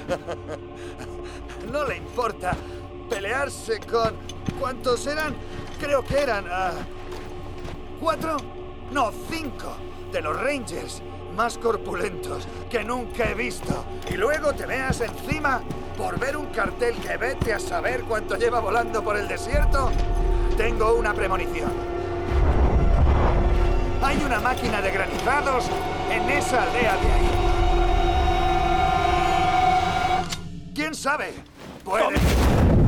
No le importa pelearse con... ¿Cuántos eran? Creo que eran... ¿4? No, 5 de los Rangers más corpulentos que nunca he visto. Y luego te veas encima por ver un cartel que vete a saber cuánto lleva volando por el desierto. Tengo una premonición. Hay una máquina de granizados en esa aldea de ahí. ¿Quién sabe? Puede...